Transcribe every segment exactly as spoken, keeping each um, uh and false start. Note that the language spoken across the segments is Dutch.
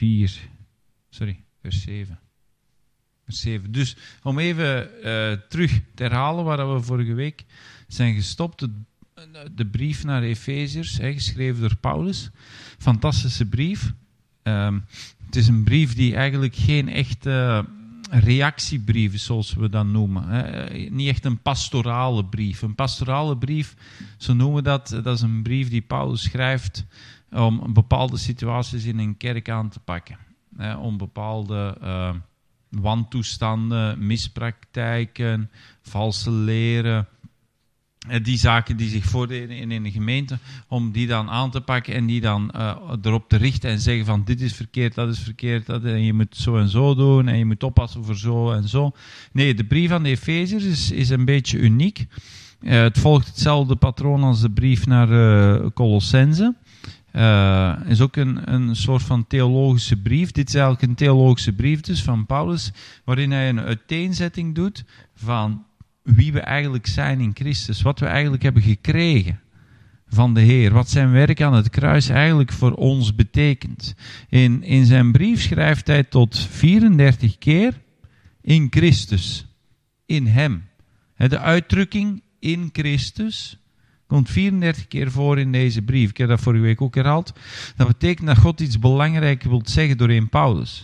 vier, sorry, vers zeven. Vers zeven. Dus om even uh, terug te herhalen waar we vorige week zijn gestopt, de, de brief naar de Efeziërs, hè, geschreven door Paulus. Fantastische brief. Um, het is een brief die eigenlijk geen echte reactiebrief is, zoals we dat noemen. Hè. Niet echt een pastorale brief. Een pastorale brief, zo noemen we dat, dat is een brief die Paulus schrijft om bepaalde situaties in een kerk aan te pakken. Hè, om bepaalde uh, wantoestanden, mispraktijken, valse leren, die zaken die zich voordeden in een gemeente, om die dan aan te pakken en die dan uh, erop te richten en zeggen van dit is verkeerd, dat is verkeerd, dat, en je moet zo en zo doen en je moet oppassen voor zo en zo. Nee, de brief aan de Efeziërs is, is een beetje uniek. Uh, het volgt hetzelfde patroon als de brief naar uh, Colossense. Uh, is ook een, een soort van theologische brief. Dit is eigenlijk een theologische brief dus van Paulus, waarin hij een uiteenzetting doet van wie we eigenlijk zijn in Christus, wat we eigenlijk hebben gekregen van de Heer, wat zijn werk aan het kruis eigenlijk voor ons betekent. In, in zijn brief schrijft hij tot vierendertig keer in Christus, in hem. De uitdrukking in Christus komt vierendertig keer voor in deze brief. Ik heb dat vorige week ook herhaald. Dat betekent dat God iets belangrijks wil zeggen door een Paulus.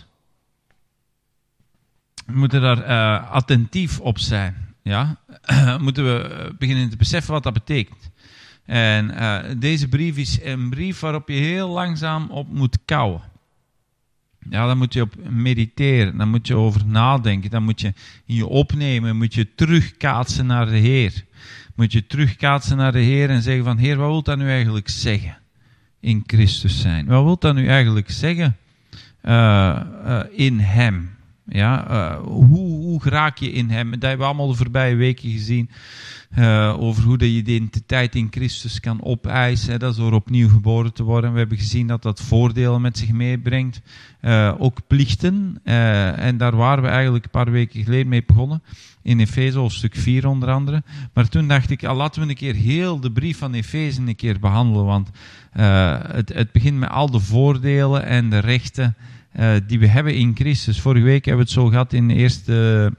We moeten daar uh, attentief op zijn. Ja? Moeten we beginnen te beseffen wat dat betekent. En uh, deze brief is een brief waarop je heel langzaam op moet kauwen. Ja, daar moet je op mediteren, daar moet je over nadenken, daar moet je in je opnemen, moet je terugkaatsen naar de Heer. Moet je terugkaatsen naar de Heer en zeggen van, Heer, wat wil dat nu eigenlijk zeggen? In Christus zijn. Wat wil dat nu eigenlijk zeggen? Uh, uh, in Hem. Ja, uh, hoe, hoe raak je in Hem? Dat hebben we allemaal de voorbije weken gezien. Uh, over hoe je de identiteit in Christus kan opeisen. Hè, dat is door opnieuw geboren te worden. We hebben gezien dat dat voordelen met zich meebrengt. Uh, ook plichten. Uh, en daar waren we eigenlijk een paar weken geleden mee begonnen. In Efeze hoofdstuk vier onder andere. Maar toen dacht ik, ah, laten we een keer heel de brief van Efeze een keer behandelen. Want uh, het, het begint met al de voordelen en de rechten uh, die we hebben in Christus. Vorige week hebben we het zo gehad in de eerste...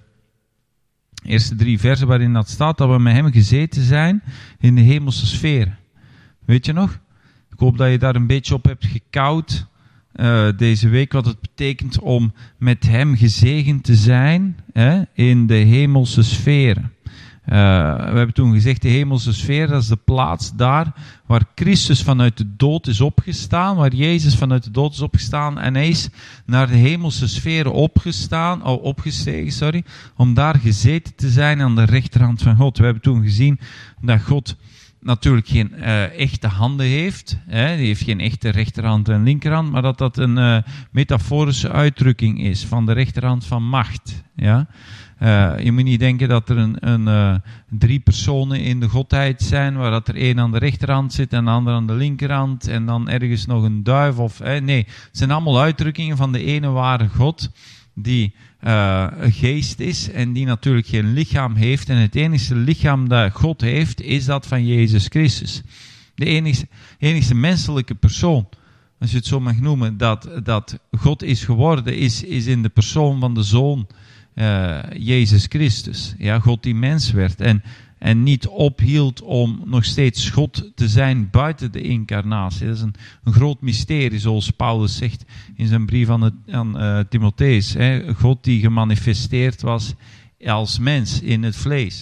eerste drie versen waarin dat staat, dat we met hem gezeten zijn in de hemelse sfeer. Weet je nog? Ik hoop dat je daar een beetje op hebt gekauwd uh, deze week, wat het betekent om met hem gezegend te zijn hè, in de hemelse sfeer. Uh, we hebben toen gezegd, de hemelse sfeer, dat is de plaats daar waar Christus vanuit de dood is opgestaan, waar Jezus vanuit de dood is opgestaan en hij is naar de hemelse sfeer opgestaan, oh, opgestegen, sorry, om daar gezeten te zijn aan de rechterhand van God. We hebben toen gezien dat God natuurlijk geen uh, echte handen heeft, hè, die heeft geen echte rechterhand en linkerhand, maar dat dat een uh, metaforische uitdrukking is van de rechterhand van macht, ja. Uh, je moet niet denken dat er een, een, uh, drie personen in de godheid zijn, waar dat er één aan de rechterhand zit en de ander aan de linkerhand en dan ergens nog een duif. Of, eh, nee, het zijn allemaal uitdrukkingen van de ene ware God die uh, een geest is en die natuurlijk geen lichaam heeft. En het enige lichaam dat God heeft, is dat van Jezus Christus. De enige, enige menselijke persoon, als je het zo mag noemen, dat, dat God is geworden, is, is in de persoon van de Zoon, Uh, Jezus Christus, ja, God die mens werd en, en niet ophield om nog steeds God te zijn buiten de incarnatie. Dat is een, een groot mysterie, zoals Paulus zegt in zijn brief aan, het, aan uh, Timotheus. Hè? God die gemanifesteerd was als mens in het vlees.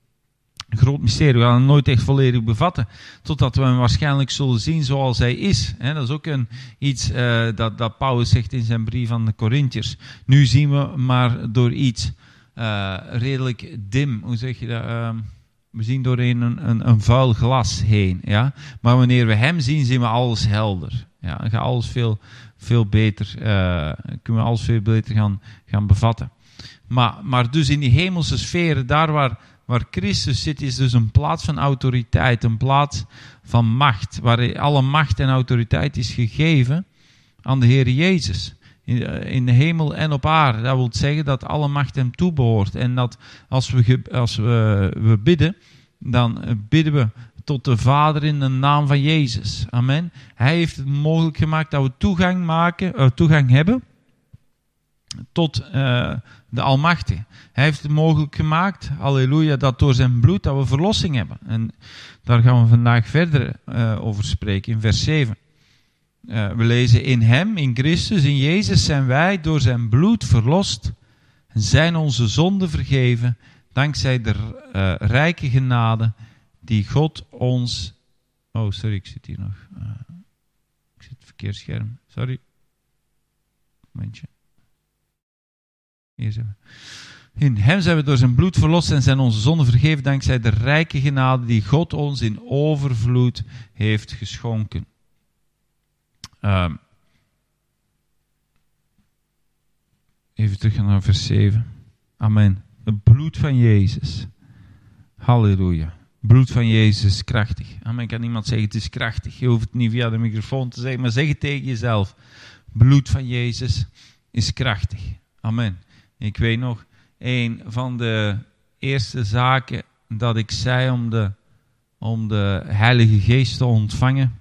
Een groot mysterie, we gaan het nooit echt volledig bevatten, totdat we hem waarschijnlijk zullen zien zoals hij is. He, dat is ook een, iets uh, dat, dat Paulus zegt in zijn brief aan de Korinthiërs. Nu zien we maar door iets uh, redelijk dim, hoe zeg je dat? Uh, we zien door een, een, een vuil glas heen. Ja? Maar wanneer we hem zien, zien we alles helder. Ja, dan gaat alles veel, veel beter, uh, kunnen we alles veel beter gaan, gaan bevatten. Maar, maar dus in die hemelse sferen, daar waar Waar Christus zit, is dus een plaats van autoriteit, een plaats van macht, waar alle macht en autoriteit is gegeven aan de Heer Jezus. In, in de hemel en op aarde. Dat wil zeggen dat alle macht hem toebehoort. En dat als we, als we, we bidden, dan bidden we tot de Vader in de naam van Jezus. Amen. Hij heeft het mogelijk gemaakt dat we toegang, maken, uh, toegang hebben tot uh, de Almachtige. Hij heeft het mogelijk gemaakt, halleluja, dat door zijn bloed dat we verlossing hebben. En daar gaan we vandaag verder uh, over spreken in vers zeven. Uh, we lezen in hem, in Christus, in Jezus zijn wij door zijn bloed verlost en zijn onze zonden vergeven, dankzij de uh, rijke genade die God ons... Oh, sorry, ik zit hier nog. Uh, ik zit op het verkeerde scherm. Sorry. Momentje. Hier zijn we. In hem zijn we door zijn bloed verlost en zijn onze zonden vergeven, dankzij de rijke genade die God ons in overvloed heeft geschonken. Um, even terug naar vers zeven. Amen. Het bloed van Jezus. Halleluja. Het bloed van Jezus is krachtig. Amen. Kan iemand zeggen, het is krachtig. Je hoeft het niet via de microfoon te zeggen, maar zeg het tegen jezelf. Het bloed van Jezus is krachtig. Amen. Ik weet nog, een van de eerste zaken dat ik zei om de, om de Heilige Geest te ontvangen.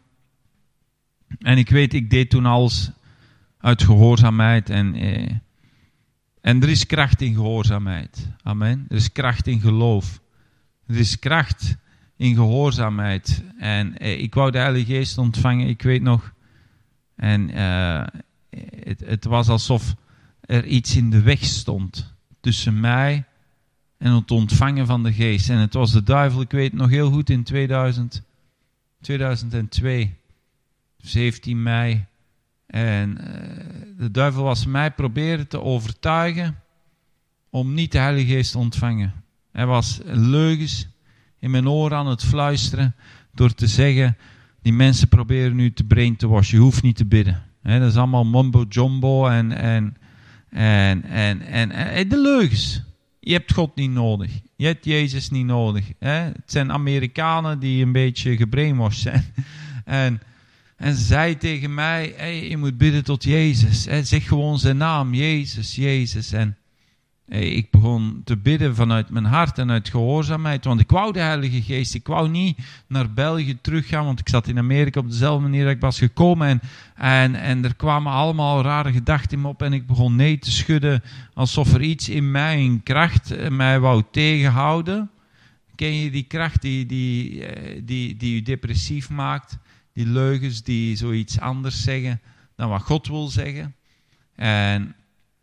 En ik weet, ik deed toen alles uit gehoorzaamheid. En, eh, en er is kracht in gehoorzaamheid. Amen. Er is kracht in geloof. Er is kracht in gehoorzaamheid. En eh, ik wou de Heilige Geest ontvangen, ik weet nog. En eh, het, het was alsof er iets in de weg stond tussen mij en het ontvangen van de Geest. En het was de duivel, ik weet het nog heel goed, in tweeduizend, tweeduizend twee, zeventien mei. En uh, de duivel was mij proberen te overtuigen om niet de Heilige Geest te ontvangen. Hij was leugens in mijn oren aan het fluisteren door te zeggen, die mensen proberen nu te brain te washen, je hoeft niet te bidden. He, dat is allemaal mumbo jumbo en, en, en, en, en, en de leugens. Je hebt God niet nodig. Je hebt Jezus niet nodig. He. Het zijn Amerikanen die een beetje gebrainwashed zijn. En, en ze zei tegen mij, hey, je moet bidden tot Jezus. He. Zeg gewoon zijn naam, Jezus, Jezus. En hey, ik begon te bidden vanuit mijn hart en uit gehoorzaamheid. Want ik wou de Heilige Geest. Ik wou niet naar België teruggaan. Want ik zat in Amerika op dezelfde manier dat ik was gekomen. En, en, en er kwamen allemaal rare gedachten in me op. En ik begon nee te schudden. Alsof er iets in mij, een kracht, mij wou tegenhouden. Ken je die kracht die, die, die, die je depressief maakt? Die leugens die zoiets anders zeggen dan wat God wil zeggen. En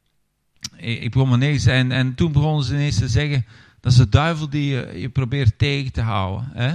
ik begon maar nee en, en toen begonnen ze ineens te zeggen, dat is de duivel die je, je probeert tegen te houden. Hè?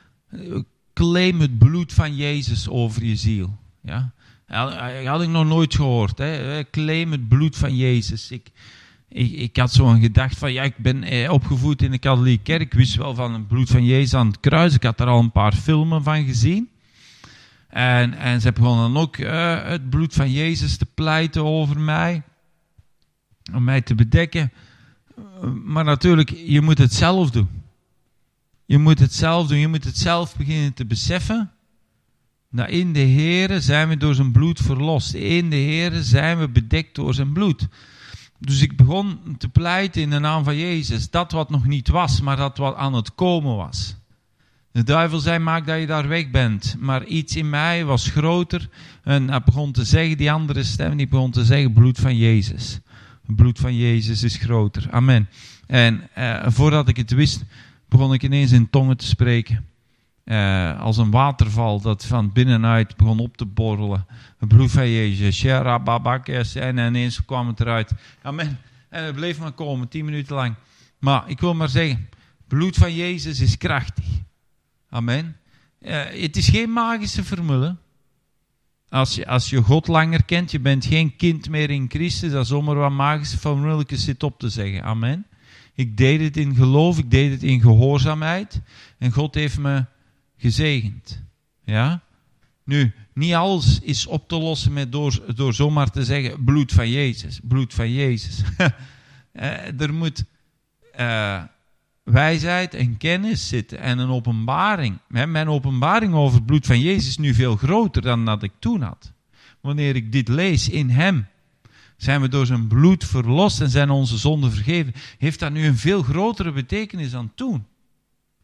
Claim het bloed van Jezus over je ziel. Ja? Dat had ik nog nooit gehoord. Hè? Claim het bloed van Jezus. Ik, ik, ik had zo'n gedachte van, ja, ik ben opgevoed in de katholieke kerk. Ik wist wel van het bloed van Jezus aan het kruis. Ik had er al een paar filmen van gezien. En, en ze begonnen dan ook uh, het bloed van Jezus te pleiten over mij. Om mij te bedekken. Maar natuurlijk, je moet het zelf doen. Je moet het zelf doen. Je moet het zelf beginnen te beseffen. Dat in de Heere zijn we door zijn bloed verlost. In de Heere zijn we bedekt door zijn bloed. Dus ik begon te pleiten in de naam van Jezus. Dat wat nog niet was, maar dat wat aan het komen was. De duivel zei, maak dat je daar weg bent. Maar iets in mij was groter. En hij begon te zeggen, die andere stem, die begon te zeggen, bloed van Jezus. Het bloed van Jezus is groter. Amen. En uh, voordat ik het wist, begon ik ineens in tongen te spreken. Uh, als een waterval dat van binnenuit begon op te borrelen. Het bloed van Jezus. En ineens kwam het eruit. Amen. En het bleef maar komen, tien minuten lang. Maar ik wil maar zeggen, het bloed van Jezus is krachtig. Amen. Uh, het is geen magische formule. Als je, als je God langer kent, je bent geen kind meer in Christus, dat is zomaar wat magische formuletjes zit op te zeggen. Amen. Ik deed het in geloof, ik deed het in gehoorzaamheid. En God heeft me gezegend. Ja? Nu, niet alles is op te lossen met door, door zomaar te zeggen, bloed van Jezus, bloed van Jezus. uh, er moet uh, wijsheid en kennis zitten en een openbaring. Mijn openbaring over het bloed van Jezus is nu veel groter dan dat ik toen had. Wanneer ik dit lees in hem, zijn we door zijn bloed verlost en zijn onze zonden vergeven. Heeft dat nu een veel grotere betekenis dan toen?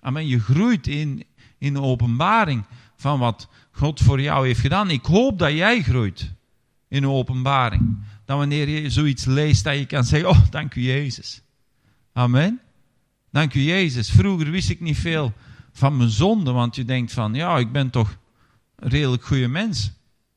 Amen. Je groeit in, in de openbaring van wat God voor jou heeft gedaan. Ik hoop dat jij groeit in de openbaring. Dat wanneer je zoiets leest, dat je kan zeggen, oh, dank u Jezus. Amen. Dank u Jezus. Vroeger wist ik niet veel van mijn zonde, want je denkt van, ja, ik ben toch een redelijk goede mens.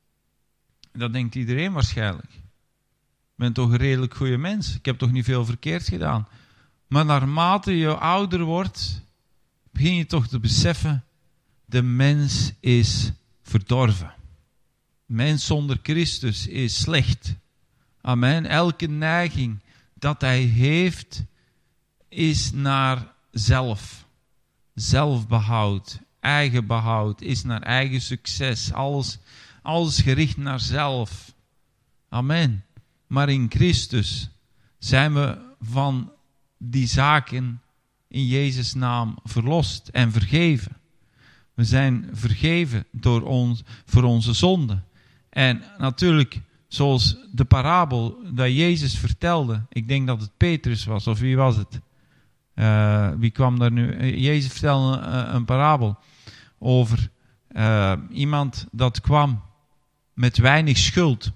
Dat denkt iedereen waarschijnlijk. Ik ben toch een redelijk goede mens. Ik heb toch niet veel verkeerd gedaan. Maar naarmate je ouder wordt, begin je toch te beseffen, de mens is verdorven. Mens zonder Christus is slecht. Amen. Elke neiging dat hij heeft, is naar zelf. Zelfbehoud, eigenbehoud, is naar eigen succes. Alles, alles gericht naar zelf. Amen. Maar in Christus zijn we van die zaken in Jezus' naam verlost en vergeven. We zijn vergeven door ons, voor onze zonden. En natuurlijk, zoals de parabel dat Jezus vertelde, ik denk dat het Petrus was, of wie was het? Uh, wie kwam daar nu? Jezus vertelde een, een parabel over uh, iemand dat kwam met weinig schuld.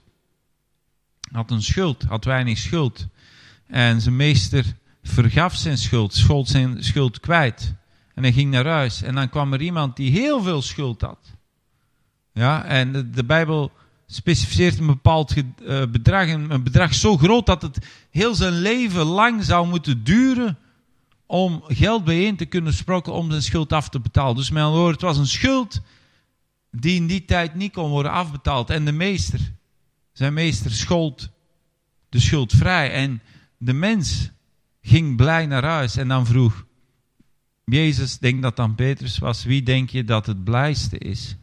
Had een schuld, had weinig schuld. En zijn meester vergaf zijn schuld, schold zijn schuld kwijt. En hij ging naar huis. En dan kwam er iemand die heel veel schuld had. Ja, en de, de Bijbel specificeert een bepaald uh, bedrag. Een, een bedrag zo groot dat het heel zijn leven lang zou moeten duren om geld bijeen te kunnen sprokkelen om zijn schuld af te betalen. Dus met andere woorden, het was een schuld die in die tijd niet kon worden afbetaald. En de meester, zijn meester schold de schuld vrij. En de mens ging blij naar huis en dan vroeg Jezus, denk dat dan Petrus was, wie denk je dat het blijste is?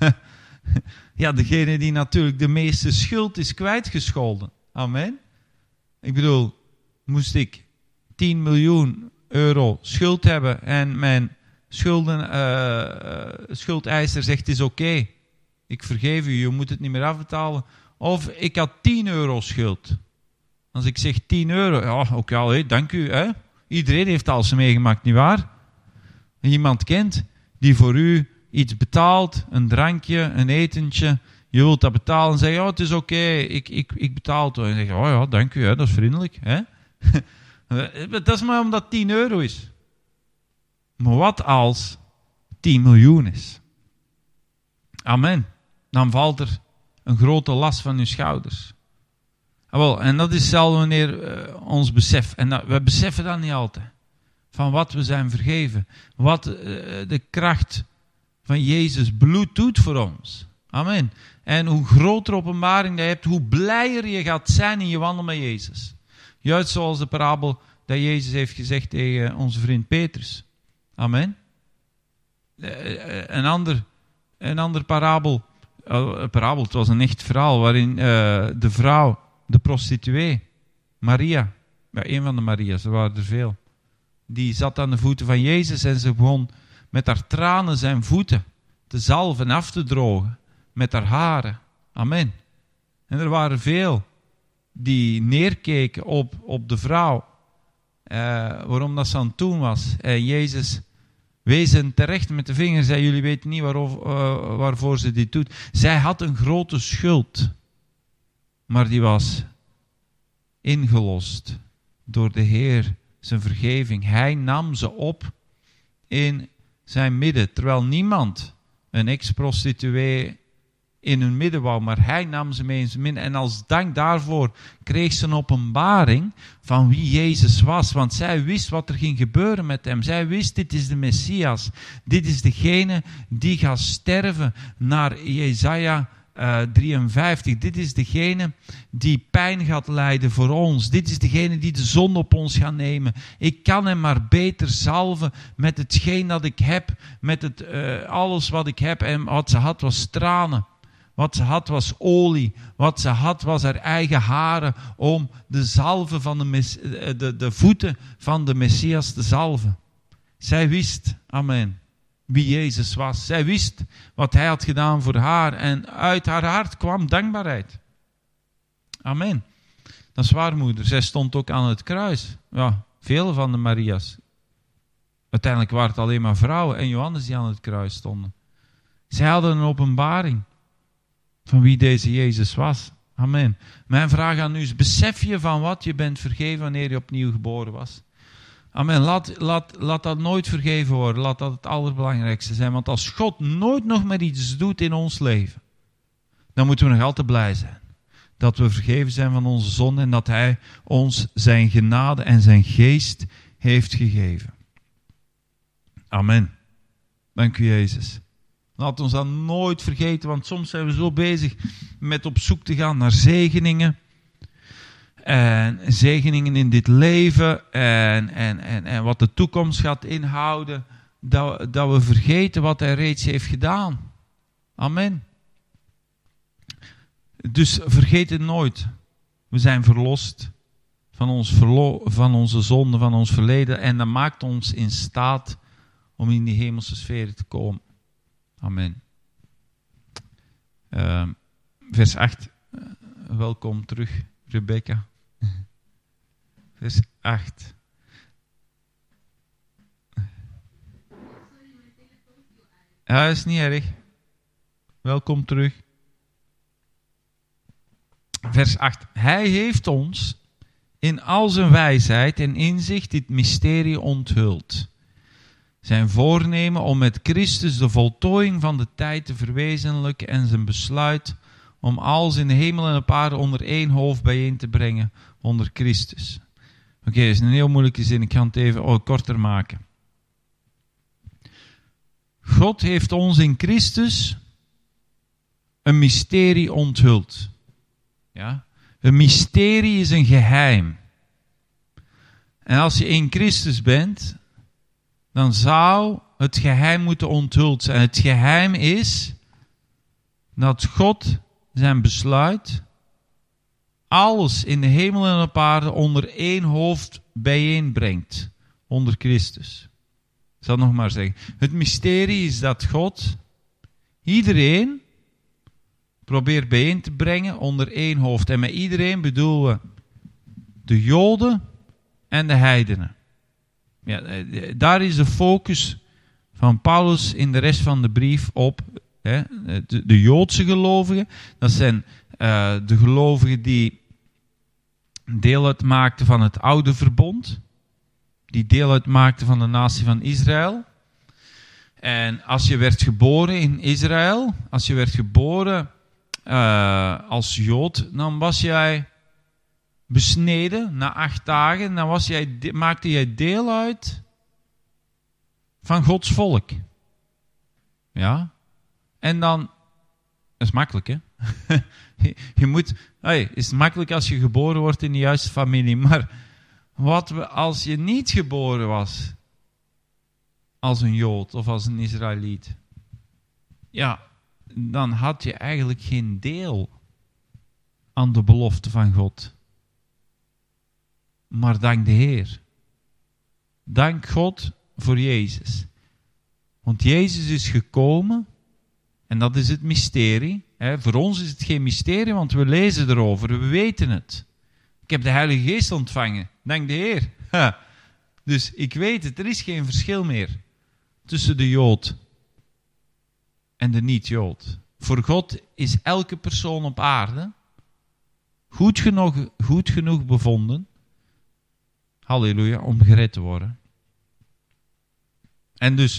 Ja, degene die natuurlijk de meeste schuld is kwijtgescholden. Amen. Ik bedoel, moest ik tien miljoen euro schuld hebben en mijn schulden, uh, schuldeiser zegt het is oké, okay, ik vergeef u, je moet het niet meer afbetalen. Of ik had tien euro schuld. Als ik zeg tien euro, ja, oké, okay, allee, dank u. Hè? Iedereen heeft alles meegemaakt, nietwaar? Iemand kent die voor u iets betaalt, een drankje, een etentje, je wilt dat betalen en zeggen, oh, het is oké, okay, ik, ik, ik betaal het. En dan zeg je, oh ja, dank u, hè, dat is vriendelijk. Hè? Dat is maar omdat het tien euro is. Maar wat als tien miljoen is? Amen. Dan valt er een grote last van uw schouders. Ah, wel, en dat is hetzelfde wanneer uh, ons besef. En dat, we beseffen dat niet altijd. Van wat we zijn vergeven. Wat uh, de kracht van Jezus bloed doet voor ons. Amen. En hoe groter openbaring je hebt, hoe blijer je gaat zijn in je wandel met Jezus. Juist zoals de parabel dat Jezus heeft gezegd tegen onze vriend Petrus. Amen. Uh, een ander, een ander parabel. Uh, een parabel, het was een echt verhaal waarin uh, de vrouw, de prostituee, Maria, ja, een van de Maria's, er waren er veel, die zat aan de voeten van Jezus en ze begon met haar tranen zijn voeten te zalven en af te drogen met haar haren. Amen. En er waren veel die neerkeken op, op de vrouw, uh, waarom dat ze aan het doen was. En Jezus wees hen terecht met de vinger, zei, jullie weten niet waarover, uh, waarvoor ze dit doet. Zij had een grote schuld, maar die was ingelost door de Heer, zijn vergeving. Hij nam ze op in zijn midden, terwijl niemand een ex-prostituee in hun midden wou, maar hij nam ze mee in zijn midden. En als dank daarvoor kreeg ze een openbaring van wie Jezus was, want zij wist wat er ging gebeuren met hem. Zij wist, dit is de Messias. Dit is degene die gaat sterven naar Jesaja Uh, drieënvijftig. Dit is degene die pijn gaat lijden voor ons. Dit is degene die de zonde op ons gaat nemen. Ik kan hem maar beter zalven met hetgeen dat ik heb, met het, uh, alles wat ik heb. En wat ze had was tranen. Wat ze had was olie. Wat ze had was haar eigen haren om de zalven van de, mes- de, de voeten van de Messias te zalven. Zij wist, amen, wie Jezus was. Zij wist wat hij had gedaan voor haar. En uit haar hart kwam dankbaarheid. Amen. Dat is waar, moeder. Zij stond ook aan het kruis. Ja, vele van de Maria's. Uiteindelijk waren het alleen maar vrouwen en Johannes die aan het kruis stonden. Zij hadden een openbaring van wie deze Jezus was. Amen. Mijn vraag aan u is, besef je van wat je bent vergeven wanneer je opnieuw geboren was? Amen. Laat, laat, laat dat nooit vergeven worden. Laat dat het allerbelangrijkste zijn. Want als God nooit nog meer iets doet in ons leven, dan moeten we nog altijd blij zijn. Dat we vergeven zijn van onze zonde en dat Hij ons zijn genade en zijn geest heeft gegeven. Amen. Dank u, Jezus. Laat ons dat nooit vergeten, want soms zijn we zo bezig met op zoek te gaan naar zegeningen. En zegeningen in dit leven en, en, en, en wat de toekomst gaat inhouden, dat, dat we vergeten wat Hij reeds heeft gedaan. Amen. Dus vergeet het nooit. We zijn verlost van, ons verlo- van onze zonde, van ons verleden. En dat maakt ons in staat om in die hemelse sfeer te komen. Amen. Uh, vers acht. Uh, welkom terug, Rebecca. Vers acht. Ja, dat is niet erg. Welkom terug. Vers acht. Hij heeft ons in al zijn wijsheid en inzicht dit mysterie onthuld. Zijn voornemen om met Christus de voltooiing van de tijd te verwezenlijken en zijn besluit om alles in de hemel en op aarde onder één hoofd bijeen te brengen onder Christus. Oké, okay, dat is een heel moeilijke zin. Ik ga het even oh, korter maken. God heeft ons in Christus een mysterie onthuld. Ja? Een mysterie is een geheim. En als je in Christus bent, dan zou het geheim moeten onthuld zijn. Het geheim is dat God zijn besluit alles in de hemel en op aarde onder één hoofd bijeenbrengt. Onder Christus. Ik zal het nog maar zeggen. Het mysterie is dat God iedereen probeert bijeen te brengen onder één hoofd. En met iedereen bedoelen we de Joden en de heidenen. Ja, daar is de focus van Paulus in de rest van de brief op. Hè, de, de Joodse gelovigen, dat zijn uh, de gelovigen die deel uitmaakten van het oude verbond. Die deel uitmaakten van de natie van Israël. En als je werd geboren in Israël, als je werd geboren uh, als Jood, dan was jij besneden na acht dagen. Dan was jij, maakte jij deel uit van Gods volk. Ja. En dan, dat is makkelijk, hè? je, je moet, hey, is makkelijk als je geboren wordt in de juiste familie. Maar wat we, als je niet geboren was als een Jood of als een Israëliet, ja, dan had je eigenlijk geen deel aan de belofte van God. Maar dank de Heer. Dank God voor Jezus. Want Jezus is gekomen, en dat is het mysterie. Hè. Voor ons is het geen mysterie, want we lezen erover, we weten het. Ik heb de Heilige Geest ontvangen, dank de Heer. Ha. Dus ik weet het, er is geen verschil meer tussen de Jood en de niet-Jood. Voor God is elke persoon op aarde goed genoeg, goed genoeg bevonden, halleluja, om gered te worden. En dus,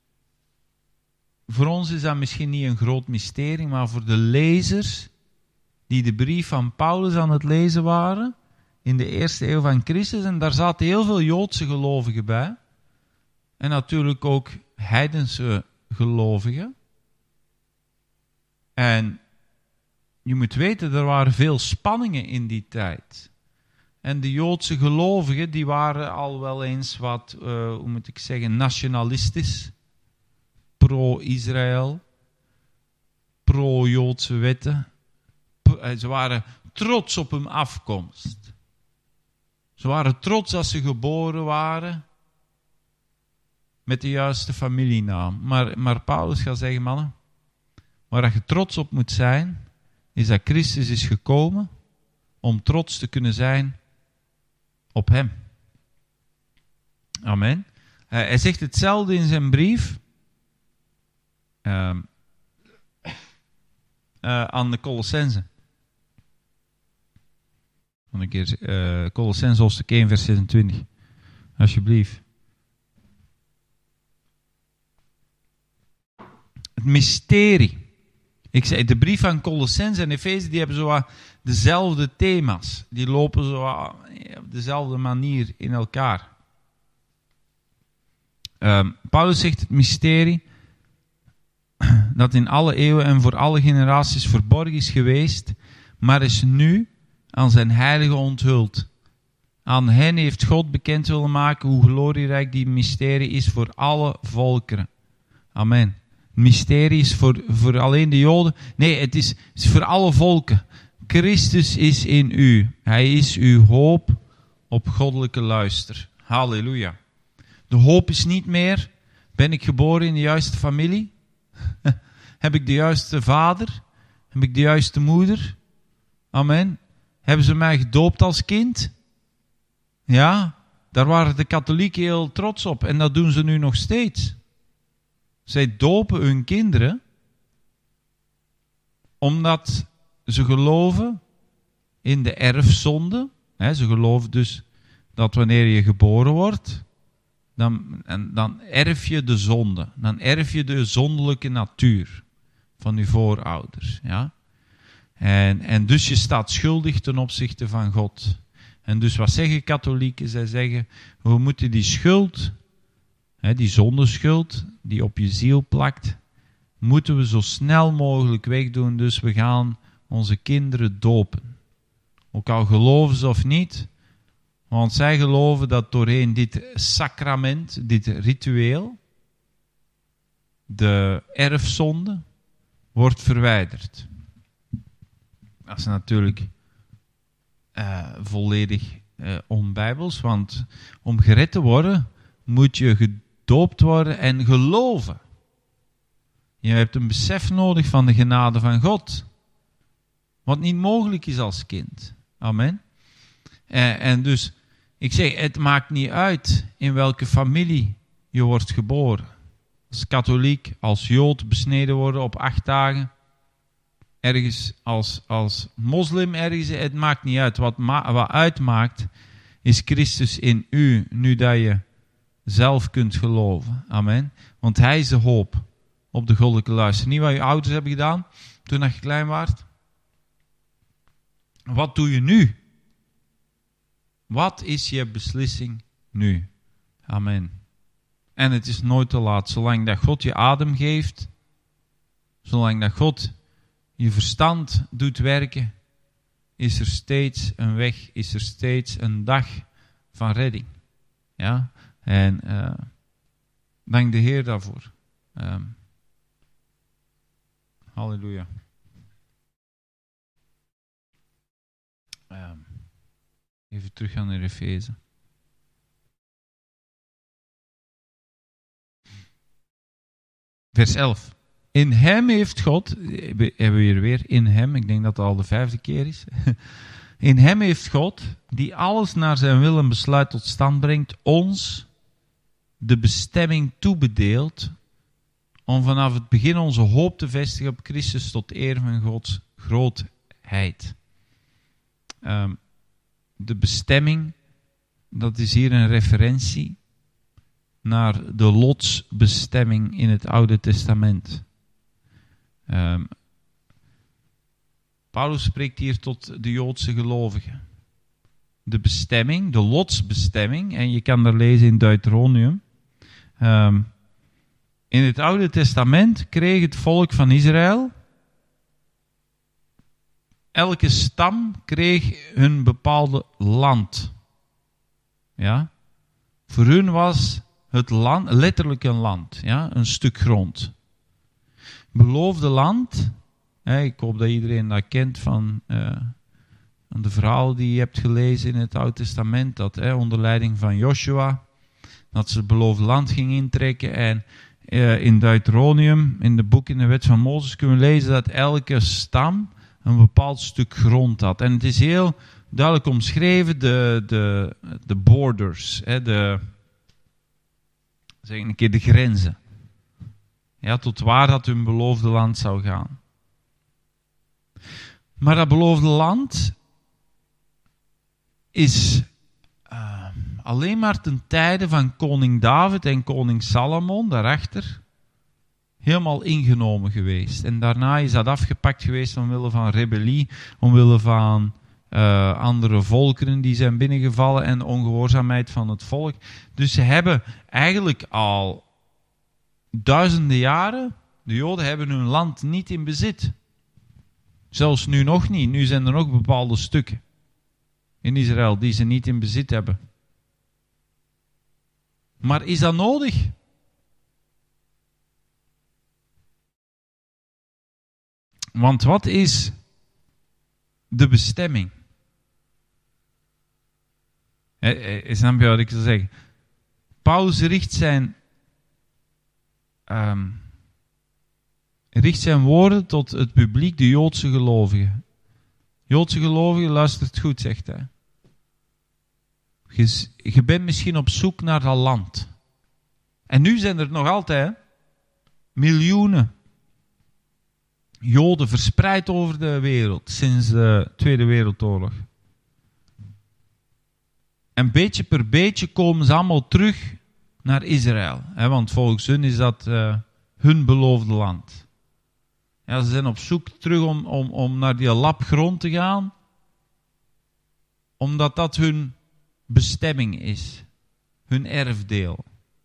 voor ons is dat misschien niet een groot mysterie, maar voor de lezers die de brief van Paulus aan het lezen waren in de eerste eeuw van Christus, en daar zaten heel veel Joodse gelovigen bij, en natuurlijk ook heidense gelovigen. En je moet weten, er waren veel spanningen in die tijd. En de Joodse gelovigen, die waren al wel eens wat, uh, hoe moet ik zeggen, nationalistisch. Pro-Israël. Pro-Joodse wetten. Ze waren trots op hun afkomst. Ze waren trots dat ze geboren waren met de juiste familienaam. Maar, maar Paulus gaat zeggen, mannen, waar je trots op moet zijn, is dat Christus is gekomen om trots te kunnen zijn op hem. Amen. hij zegt hetzelfde in zijn brief uh, uh, aan de Colossenzen. Nog een keer, uh, Colossenzen hoofdstuk één vers zesentwintig. Alsjeblieft. Het mysterie. Ik zei, de brief van Colossenzen en Efeze, die hebben zo dezelfde thema's. Die lopen zo op dezelfde manier in elkaar. Um, Paulus zegt het mysterie dat in alle eeuwen en voor alle generaties verborgen is geweest, maar is nu aan zijn heiligen onthuld. Aan hen heeft God bekend willen maken hoe glorierijk die mysterie is voor alle volkeren. Amen. Het mysterie is voor, voor alleen de Joden. Nee, het is, het is voor alle volken. Christus is in u. Hij is uw hoop op goddelijke luister. Halleluja. De hoop is niet meer, ben ik geboren in de juiste familie? Heb ik de juiste vader? Heb ik de juiste moeder? Amen. Hebben ze mij gedoopt als kind? Ja, daar waren de katholieken heel trots op. En dat doen ze nu nog steeds. Zij dopen hun kinderen omdat ze geloven in de erfzonde. He, ze geloven dus dat wanneer je geboren wordt, dan, en, dan erf je de zonde. Dan erf je de zondelijke natuur van je voorouders. Ja? En, en dus je staat schuldig ten opzichte van God. En dus wat zeggen katholieken? Zij zeggen, we moeten die schuld, hè, die zondeschuld, die op je ziel plakt, moeten we zo snel mogelijk wegdoen. Dus we gaan onze kinderen dopen. Ook al geloven ze of niet. Want zij geloven dat doorheen dit sacrament, dit ritueel, de erfzonde wordt verwijderd. Dat is natuurlijk uh, volledig uh, onbijbels, want om gered te worden moet je gedoopt worden en geloven. Je hebt een besef nodig van de genade van God. Wat niet mogelijk is als kind. Amen. Uh, en dus, ik zeg, het maakt niet uit in welke familie je wordt geboren. Als katholiek, als jood besneden worden op acht dagen. Ergens als, als moslim ergens, het maakt niet uit. Wat, ma- wat uitmaakt is Christus in u, nu dat je zelf kunt geloven. Amen. Want hij is de hoop op de goddelijke luister. Niet wat je ouders hebben gedaan toen je klein waart. Wat doe je nu? Wat is je beslissing nu? Amen. En het is nooit te laat. Zolang dat God je adem geeft, zolang dat God je verstand doet werken, is er steeds een weg, is er steeds een dag van redding. Ja? En uh, dank de Heer daarvoor. Um, halleluja. Um, even terug gaan naar Efeze. Vers elf. In hem heeft God, hebben we hier weer, in hem, ik denk dat het al de vijfde keer is. In hem heeft God, die alles naar zijn wil en besluit tot stand brengt, ons de bestemming toebedeeld om vanaf het begin onze hoop te vestigen op Christus tot eer van Gods grootheid. Um, de bestemming, dat is hier een referentie naar de lotsbestemming in het Oude Testament. Um, Paulus spreekt hier tot de Joodse gelovigen. De bestemming, de lotsbestemming, en je kan dat lezen in Deuteronomium. Um, in het Oude Testament kreeg het volk van Israël, elke stam kreeg hun bepaalde land. Ja? Voor hun was het land letterlijk een land, ja? Een stuk grond. Beloofde land, hè, ik hoop dat iedereen dat kent van uh, de verhalen die je hebt gelezen in het Oude Testament, dat hè, onder leiding van Joshua, dat ze het beloofde land ging intrekken. En uh, in Deuteronomium, in de boek in de wet van Mozes, kunnen we lezen dat elke stam een bepaald stuk grond had. En het is heel duidelijk omschreven, de, de, de borders, hè, de, zeg een keer de grenzen. Ja, tot waar dat hun beloofde land zou gaan. Maar dat beloofde land is uh, alleen maar ten tijde van koning David en koning Salomon, daarachter, helemaal ingenomen geweest. En daarna is dat afgepakt geweest omwille van rebellie, omwille van uh, andere volkeren die zijn binnengevallen en de ongehoorzaamheid van het volk. Dus ze hebben eigenlijk al duizenden jaren, de Joden hebben hun land niet in bezit. Zelfs nu nog niet. Nu zijn er nog bepaalde stukken in Israël die ze niet in bezit hebben. Maar is dat nodig? Want wat is de bestemming? Snap je wat ik wil zeggen? Paulus richt zijn, um, richt zijn woorden tot het publiek, de Joodse gelovigen. Joodse gelovigen, luistert goed, zegt hij. Je, je bent misschien op zoek naar dat land. En nu zijn er nog altijd miljoenen Joden verspreid over de wereld sinds de Tweede Wereldoorlog. En beetje per beetje komen ze allemaal terug naar Israël. Hè, want volgens hun is dat uh, hun beloofde land. Ja, ze zijn op zoek terug om, om, om naar die lap grond te gaan. Omdat dat hun bestemming is. Hun erfdeel.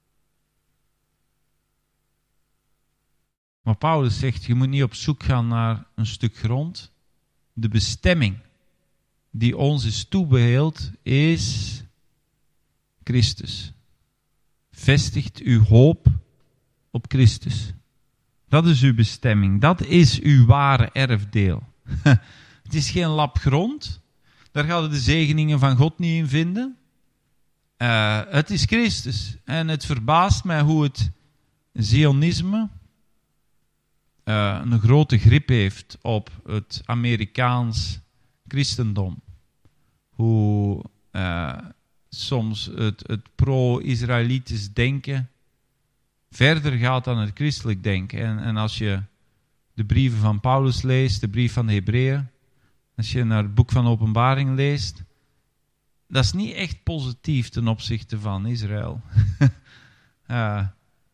Maar Paulus zegt, je moet niet op zoek gaan naar een stuk grond. De bestemming die ons is toebedeeld is Christus. Vestigt uw hoop op Christus. Dat is uw bestemming. Dat is uw ware erfdeel. Het is geen lap grond. Daar gaan we de zegeningen van God niet in vinden. Uh, het is Christus. En het verbaast mij hoe het Zionisme uh, een grote grip heeft op het Amerikaans christendom. Hoe uh, soms het, het pro-Israëlitisch denken verder gaat dan het christelijk denken. En, en als je de brieven van Paulus leest, de brief van de Hebreeën, als je naar het boek van Openbaring leest, dat is niet echt positief ten opzichte van Israël. uh,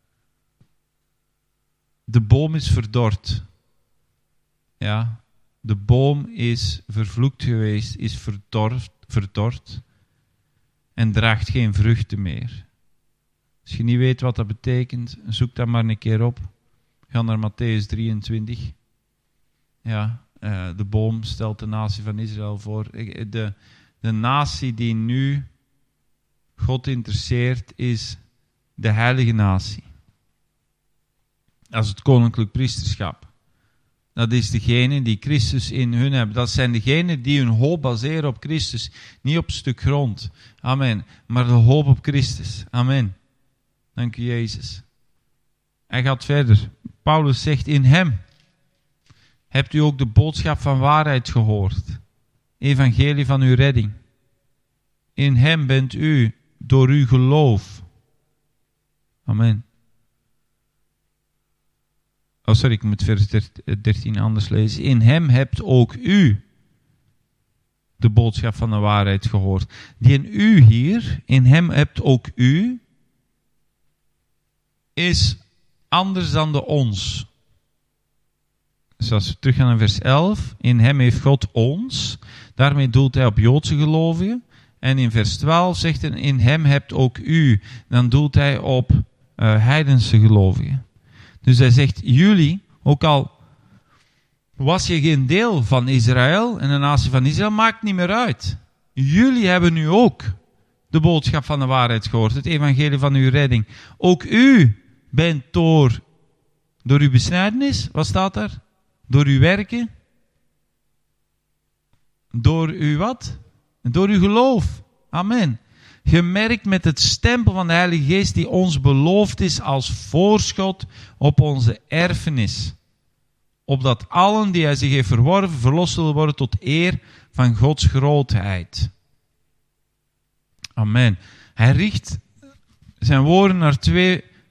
de boom is verdord. Ja, de boom is vervloekt geweest, is verdord, verdord en draagt geen vruchten meer. Als je niet weet wat dat betekent, zoek dat maar een keer op. Ga naar Matthäus drieëntwintig. Ja, uh, de boom stelt de natie van Israël voor. De, de natie die nu God interesseert is de heilige natie. Dat is het koninklijk priesterschap. Dat is degene die Christus in hun hebben. Dat zijn degenen die hun hoop baseren op Christus. Niet op een stuk grond. Amen. Maar de hoop op Christus. Amen. Dank u, Jezus. Hij gaat verder. Paulus zegt, in hem hebt u ook de boodschap van waarheid gehoord. Evangelie van uw redding. In hem bent u door uw geloof. Amen. Oh, sorry, ik moet vers dertien anders lezen. In hem hebt ook u de boodschap van de waarheid gehoord. Die in u hier, in hem hebt ook u, is anders dan de ons. Dus als we teruggaan naar vers elf. In hem heeft God ons. Daarmee doelt hij op Joodse gelovigen. En in vers twaalf zegt hij, in hem hebt ook u. Dan doelt hij op uh, heidense gelovigen. Dus hij zegt, jullie, ook al was je geen deel van Israël en de natie van Israël, maakt niet meer uit. Jullie hebben nu ook de boodschap van de waarheid gehoord, het evangelie van uw redding. Ook u bent door, door uw besnijdenis, wat staat er? Door uw werken? Door uw wat? Door uw geloof. Amen. Gemerkt met het stempel van de Heilige Geest die ons beloofd is als voorschot op onze erfenis. Opdat allen die hij zich heeft verworven, verlost zullen worden tot eer van Gods grootheid. Amen. Hij richt zijn woorden naar twee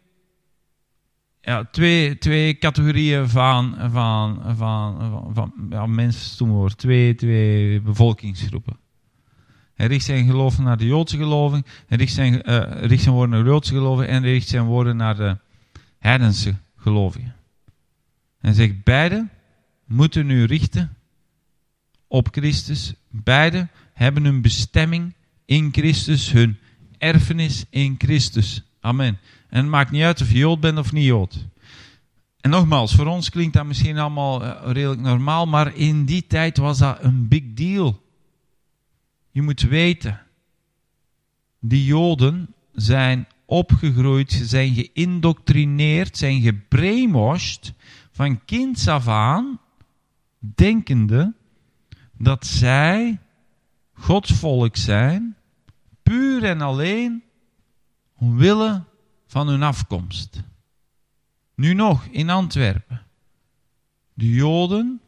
ja, twee, twee categorieën van, van, van, van, van ja, mensen toen hoor. Twee, twee bevolkingsgroepen. Hij richt zijn geloven naar de Joodse geloven. Hij richt zijn, uh, richt zijn woorden naar de Joodse geloven. En hij richt zijn woorden naar de heidense gelovigen. Hij zegt, beide moeten nu richten op Christus. Beide hebben hun bestemming in Christus. Hun erfenis in Christus. Amen. En het maakt niet uit of je Jood bent of niet Jood. En nogmaals, voor ons klinkt dat misschien allemaal uh, redelijk normaal. Maar in die tijd was dat een big deal. Je moet weten, die Joden zijn opgegroeid, ze zijn geïndoctrineerd, zijn gebrainwashed van kinds af aan, denkende dat zij Gods volk zijn, puur en alleen omwille van hun afkomst. Nu nog, in Antwerpen. De Joden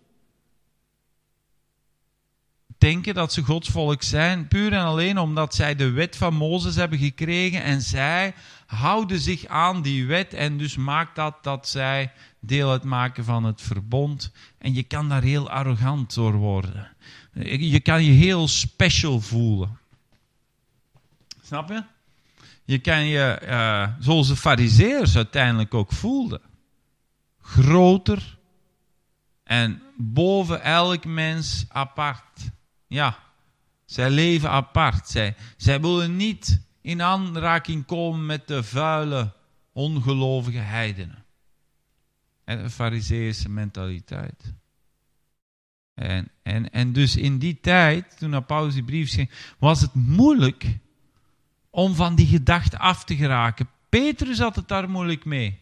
denken dat ze Gods volk zijn, puur en alleen omdat zij de wet van Mozes hebben gekregen en zij houden zich aan die wet en dus maakt dat dat zij deel uitmaken van het verbond. En je kan daar heel arrogant door worden. Je kan je heel special voelen. Snap je? Je kan je, uh, zoals de Farizeeërs uiteindelijk ook voelden, groter en boven elk mens apart. Ja, zij leven apart. Zij, zij willen niet in aanraking komen met de vuile, ongelovige heidenen. En de Farizeeëse mentaliteit. En, en, en dus in die tijd, toen Paulus die brief schreef, was het moeilijk om van die gedachte af te geraken. Petrus had het daar moeilijk mee.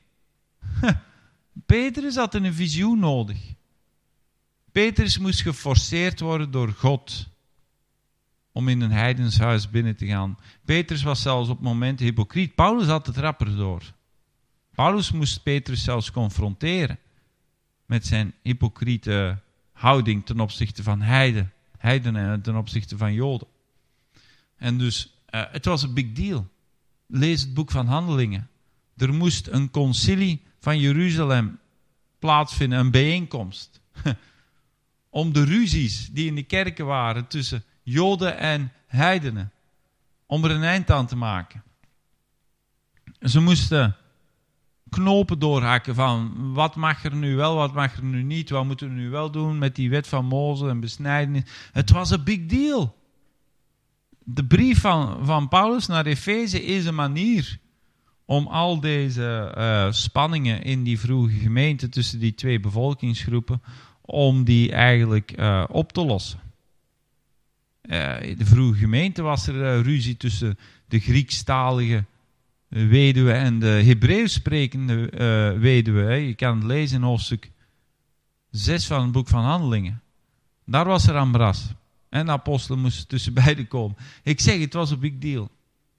Petrus had een visioen nodig. Petrus moest geforceerd worden door God om in een heidens huis binnen te gaan. Petrus was zelfs op momenten hypocriet. Paulus had het rapper door. Paulus moest Petrus zelfs confronteren met zijn hypocriete houding ten opzichte van heiden, heidenen en ten opzichte van Joden. En dus, uh, het was een big deal. Lees het boek van Handelingen. Er moest een concilie van Jeruzalem plaatsvinden, een bijeenkomst. Om de ruzies die in de kerken waren tussen Joden en heidenen, om er een eind aan te maken. Ze moesten knopen doorhakken van wat mag er nu wel, wat mag er nu niet, wat moeten we nu wel doen met die wet van Mozes en besnijdenis. Het was een big deal. De brief van, van Paulus naar Efeze is een manier om al deze uh, spanningen in die vroege gemeente tussen die twee bevolkingsgroepen, om die eigenlijk uh, op te lossen. Uh, in de vroege gemeente was er uh, ruzie tussen de Griekstalige weduwe en de Hebreeuws sprekende uh, weduwe. Hè. Je kan het lezen in hoofdstuk zes van het boek van Handelingen. Daar was er ambras. En de apostelen moesten tussen beiden komen. Ik zeg, het was een big deal.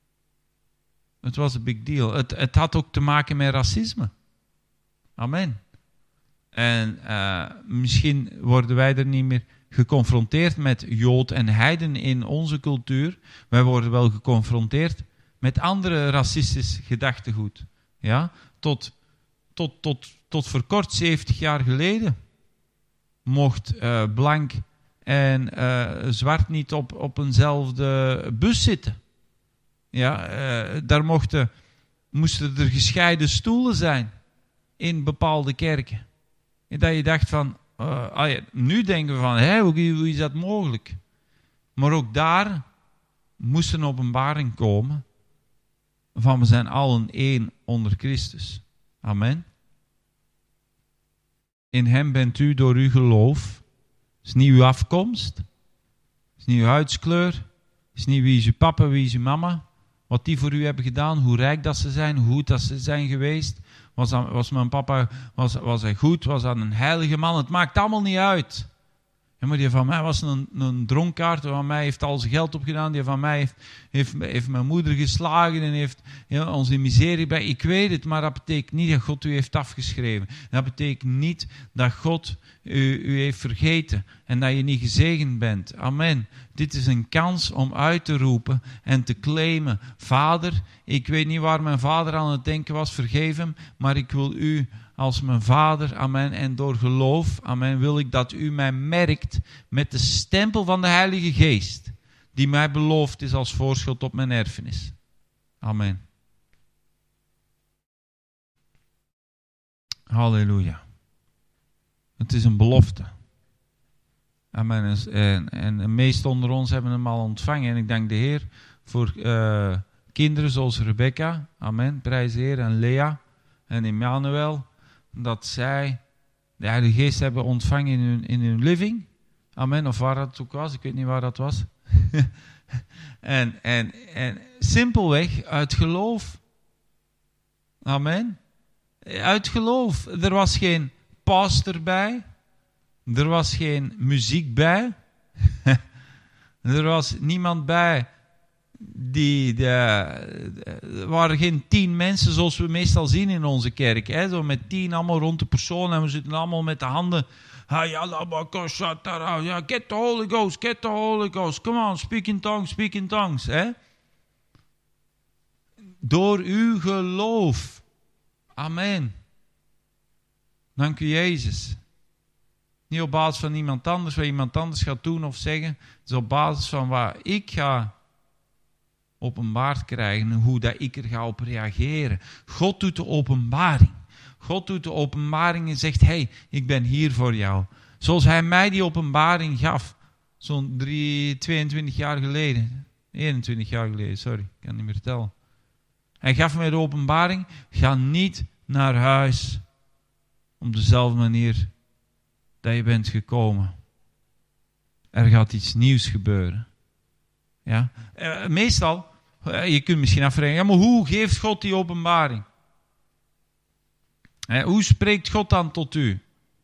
Het was een big deal. Het, het had ook te maken met racisme. Amen. En uh, misschien worden wij er niet meer geconfronteerd met Jood en heiden in onze cultuur. Wij worden wel geconfronteerd met andere racistisch gedachtegoed. Ja? Tot, tot, tot, tot voor kort, zeventig jaar geleden, mocht uh, blank en uh, zwart niet op, op eenzelfde bus zitten. Ja, uh, daar mochten, moesten er gescheiden stoelen zijn in bepaalde kerken. En dat je dacht van, uh, ah ja, nu denken we van, hé, hoe, hoe is dat mogelijk? Maar ook daar moest een openbaring komen van we zijn allen één onder Christus. Amen. In hem bent u door uw geloof. Is niet uw afkomst. Is niet uw huidskleur. Is niet wie is uw papa, wie is uw mama. Wat die voor u hebben gedaan, hoe rijk dat ze zijn, hoe goed dat ze zijn geweest. Was, dat, was mijn papa, was, was hij goed, was dat een heilige man? Het maakt allemaal niet uit. Ja, maar die van mij was een, een dronkaard, die van mij heeft al zijn geld opgedaan, die van mij heeft, heeft, heeft mijn moeder geslagen en heeft ja, onze miserie bij. Ik weet het, maar dat betekent niet dat God u heeft afgeschreven. Dat betekent niet dat God u, u heeft vergeten en dat je niet gezegend bent. Amen. Dit is een kans om uit te roepen en te claimen. Vader, ik weet niet waar mijn vader aan het denken was, vergeef hem, maar ik wil u als mijn vader, amen, en door geloof, amen, wil ik dat u mij merkt met de stempel van de Heilige Geest, die mij beloofd is als voorschot op mijn erfenis. Amen. Halleluja. Het is een belofte. Amen. En, en de meesten onder ons hebben hem al ontvangen. En ik dank de Heer voor uh, kinderen zoals Rebecca, amen, prijs de Heer, en Lea en Emmanuel, dat zij de Heilige Geest hebben ontvangen in hun, in hun living. Amen, of waar dat ook was, ik weet niet waar dat was. en, en, en simpelweg uit geloof. Amen. Uit geloof. Er was geen pastor bij. Er was geen muziek bij. Er was niemand bij. Die, de, er waren geen tien mensen zoals we meestal zien in onze kerk. Hè? Zo met tien allemaal rond de persoon en we zitten allemaal met de handen. Ja, get the Holy Ghost, get the Holy Ghost. Come on, speak in tongues, speak in tongues. Hè? Door uw geloof. Amen. Dank u Jezus. Niet op basis van iemand anders, wat iemand anders gaat doen of zeggen. Het is op basis van waar ik ga openbaard krijgen en hoe dat ik er ga op reageren. God doet de openbaring. God doet de openbaring en zegt, hey, ik ben hier voor jou. Zoals hij mij die openbaring gaf, zo'n tweeëntwintig jaar geleden. eenentwintig jaar geleden, sorry, ik kan niet meer tellen. Hij gaf mij de openbaring, ga niet naar huis op dezelfde manier dat je bent gekomen. Er gaat iets nieuws gebeuren. Ja? Uh, meestal, uh, je kunt misschien afvragen, ja, maar hoe geeft God die openbaring? Uh, hoe spreekt God dan tot u?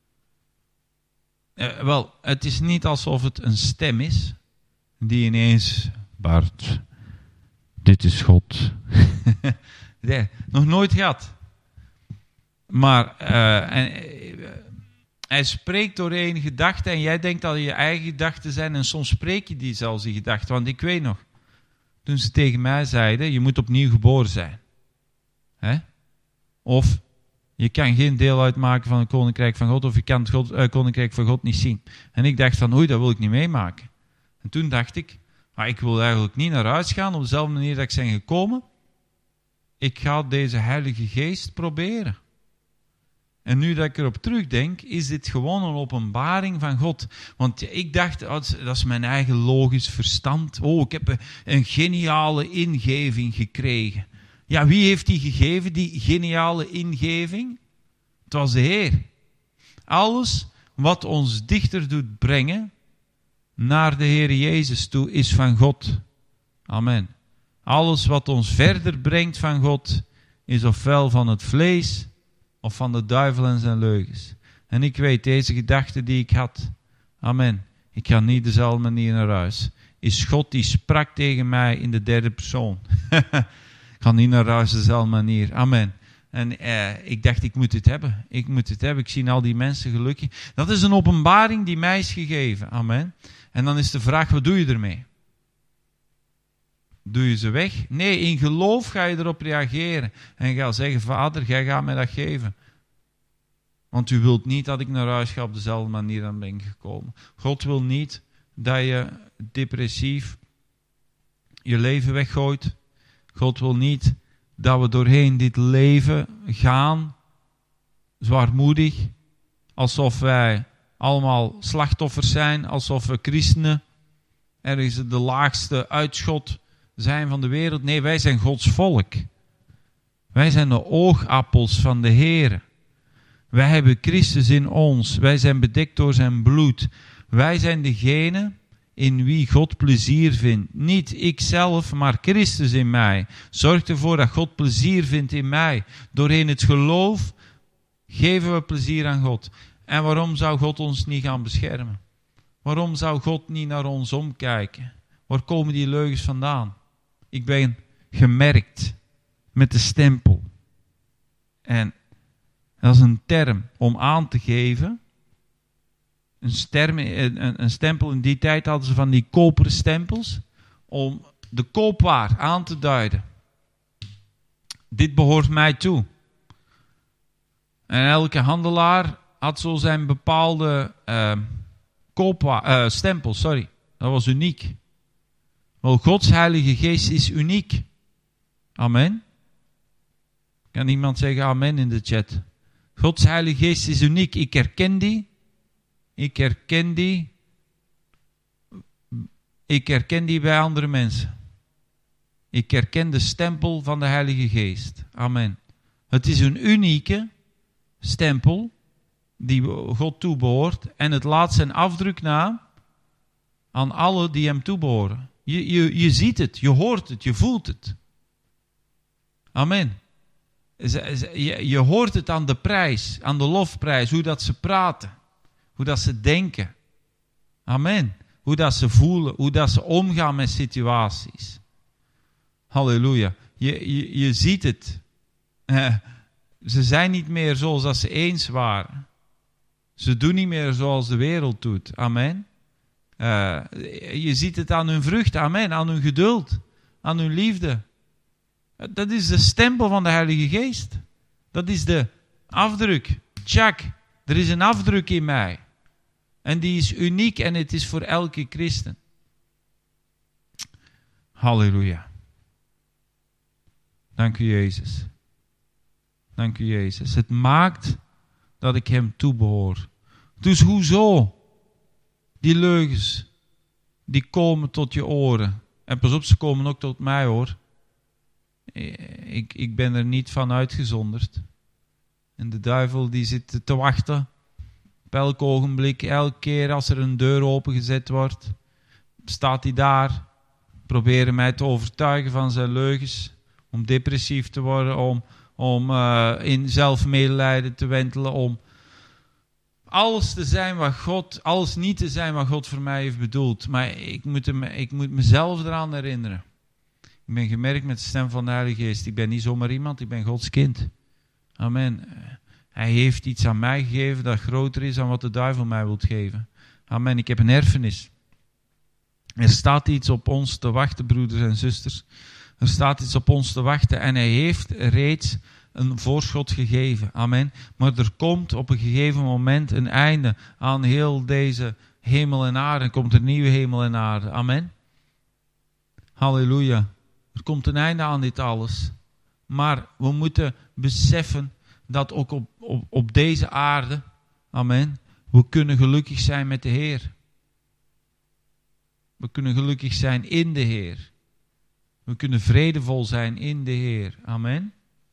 Uh, wel, het is niet alsof het een stem is, die ineens, Bart, dit is God. Nee, nog nooit gehad. Maar uh, en, uh, hij spreekt door een gedachte en jij denkt dat het je eigen gedachten zijn en soms spreek je die zelfs die gedachten. Want ik weet nog, toen ze tegen mij zeiden, je moet opnieuw geboren zijn. Hè? Of je kan geen deel uitmaken van het Koninkrijk van God, of je kan het God, uh, Koninkrijk van God niet zien. En ik dacht van, oei, dat wil ik niet meemaken. En toen dacht ik, maar ik wil eigenlijk niet naar huis gaan op dezelfde manier dat ik ben gekomen. Ik ga deze Heilige Geest proberen. En nu dat ik erop terugdenk, is dit gewoon een openbaring van God. Want ik dacht, oh, dat is mijn eigen logisch verstand. Oh, ik heb een geniale ingeving gekregen. Ja, wie heeft die gegeven, die geniale ingeving? Het was de Heer. Alles wat ons dichter doet brengen naar de Heer Jezus toe, is van God. Amen. Alles wat ons verder brengt van God, is ofwel van het vlees, of van de duivel en zijn leugens. En ik weet, deze gedachte die ik had, amen, ik ga niet dezelfde manier naar huis. Is God die sprak tegen mij in de derde persoon. Ik ga niet naar huis dezelfde manier, amen. En eh, ik dacht, ik moet het hebben. Ik moet het hebben. Ik zie al die mensen gelukkig. Dat is een openbaring die mij is gegeven, amen. En dan is de vraag, wat doe je ermee? Doe je ze weg? Nee, in geloof ga je erop reageren. En ga zeggen, Vader, jij gaat mij dat geven. Want u wilt niet dat ik naar huis ga op dezelfde manier dan ben ik gekomen. God wil niet dat je depressief je leven weggooit. God wil niet dat we doorheen dit leven gaan, zwaarmoedig, alsof wij allemaal slachtoffers zijn, alsof we christenen ergens de laagste uitschot zijn van de wereld. Nee, wij zijn Gods volk. Wij zijn de oogappels van de Heer. Wij hebben Christus in ons. Wij zijn bedekt door zijn bloed. Wij zijn degene in wie God plezier vindt. Niet ikzelf, maar Christus in mij. Zorg ervoor dat God plezier vindt in mij. Doorheen het geloof geven we plezier aan God. En waarom zou God ons niet gaan beschermen? Waarom zou God niet naar ons omkijken? Waar komen die leugens vandaan? Ik ben gemerkt met de stempel. En dat is een term om aan te geven. Een, sterm, een, een stempel in die tijd hadden ze van die koperen stempels. Om de koopwaar aan te duiden. Dit behoort mij toe. En elke handelaar had zo zijn bepaalde uh, koopwa- uh, stempel. Sorry, dat was uniek. Wel, Gods Heilige Geest is uniek. Amen. Kan iemand zeggen amen in de chat? Gods Heilige Geest is uniek. Ik herken die. Ik herken die. Ik herken die bij andere mensen. Ik herken de stempel van de Heilige Geest. Amen. Het is een unieke stempel die God toebehoort. En het laat zijn afdruk na aan alle die hem toebehoren. Je, je, je ziet het, je hoort het, je voelt het. Amen. Je, je hoort het aan de prijs, aan de lofprijs, hoe dat ze praten, hoe dat ze denken. Amen. Hoe dat ze voelen, hoe dat ze omgaan met situaties. Halleluja. Je, je, je ziet het. Eh, ze zijn niet meer zoals dat ze eens waren. Ze doen niet meer zoals de wereld doet. Amen. Uh, je ziet het aan hun vrucht. Amen. Aan hun geduld. Aan hun liefde. Dat is de stempel van de Heilige Geest. Dat is de afdruk. Tjak, er is een afdruk in mij. En die is uniek en het is voor elke christen. Halleluja. Dank u Jezus. Dank u Jezus. Het maakt dat ik hem toebehoor. Dus hoezo? Die leugens, die komen tot je oren. En pas op, ze komen ook tot mij hoor. Ik, ik ben er niet van uitgezonderd. En de duivel die zit te wachten. Op elk ogenblik, elke keer als er een deur opengezet wordt, staat hij daar. Proberen mij te overtuigen van zijn leugens. Om depressief te worden, om, om uh, in zelfmedelijden te wentelen, om alles te zijn wat God, alles niet te zijn wat God voor mij heeft bedoeld. Maar ik moet, hem, ik moet mezelf eraan herinneren. Ik ben gemerkt met de stem van de Heilige Geest. Ik ben niet zomaar iemand, ik ben Gods kind. Amen. Hij heeft iets aan mij gegeven dat groter is dan wat de duivel mij wil geven. Amen. Ik heb een erfenis. Er staat iets op ons te wachten, broeders en zusters. Er staat iets op ons te wachten en hij heeft reeds een voorschot gegeven. Amen. Maar er komt op een gegeven moment een einde aan heel deze hemel en aarde. Er komt een nieuwe hemel en aarde. Amen. Halleluja. Er komt een einde aan dit alles. Maar we moeten beseffen dat ook op, op, op deze aarde, amen, we kunnen gelukkig zijn met de Heer. We kunnen gelukkig zijn in de Heer. We kunnen vredevol zijn in de Heer. Amen.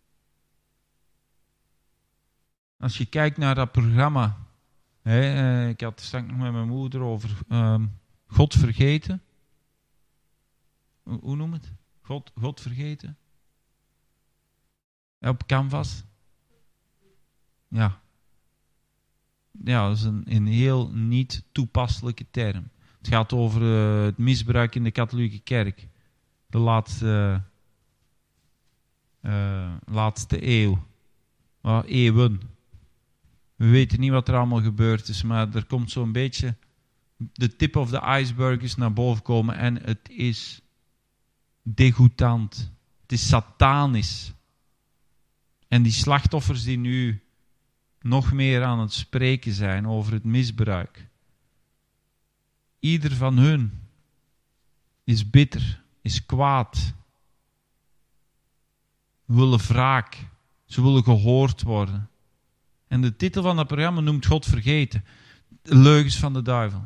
Als je kijkt naar dat programma. Hè, ik had het straks nog met mijn moeder over um, God vergeten. Hoe, hoe noem het? God, God vergeten. Ja, op Canvas. Ja. Ja, dat is een, een heel niet toepasselijke term. Het gaat over uh, het misbruik in de katholieke kerk. De laatste, uh, laatste eeuw. Uh, eeuwen. We weten niet wat er allemaal gebeurd is, maar er komt zo'n beetje... De tip of the iceberg is naar boven komen en het is degoutant. Het is satanisch. En die slachtoffers die nu nog meer aan het spreken zijn over het misbruik. Ieder van hun is bitter, is kwaad. Ze willen wraak. Ze willen gehoord worden. En de titel van dat programma noemt God vergeten. De leugens van de duivel.